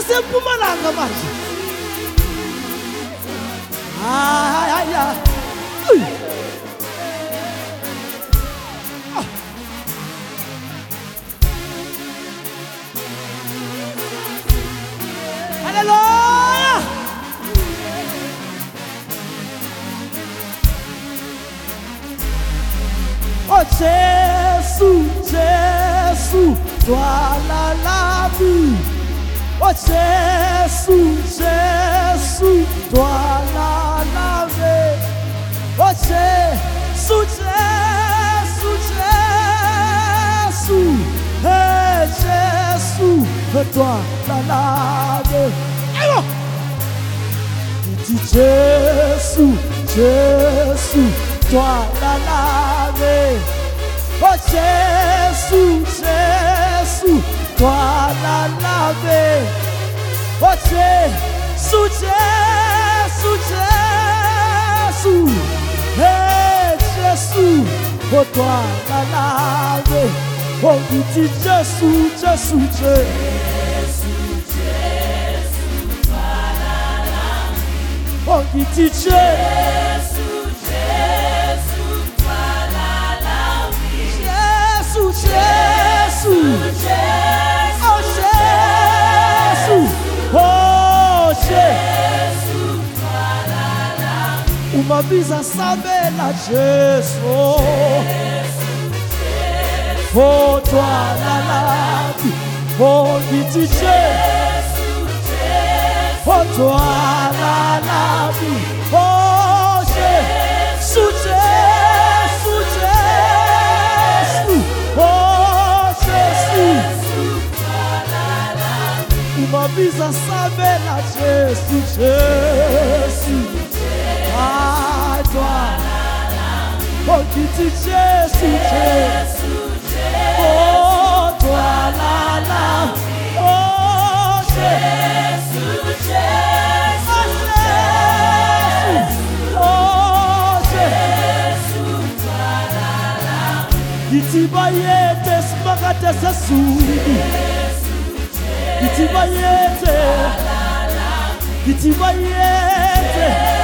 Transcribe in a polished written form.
Mpumalanga manje. Ay. Hallelujah. Oh Jésus, toi la vie. Oh Jésus, toi la vie. Oh Jésus, hey Jésus, toi la vie. Dis Jésus, toi la vie. Oh Jésus, toi la vie. Oh Jésus, hey Jésus, oh toi la vie. Oh dis Jésus, oh dis Jésus, toi la vie. Jésus, oh Jésus, oh Jésus, toi la vie. Uma visa sabe la Jésus, oh toi la vie. Oh dis Jésus, oh toi la vie. Oh Jésus, oh Jésus, uma visa sabe la Jésus, ah toi, oh dis Jésus, oh toi la, oh Jésus, oh Jésus, itibayete smakate sasudi, itibayete,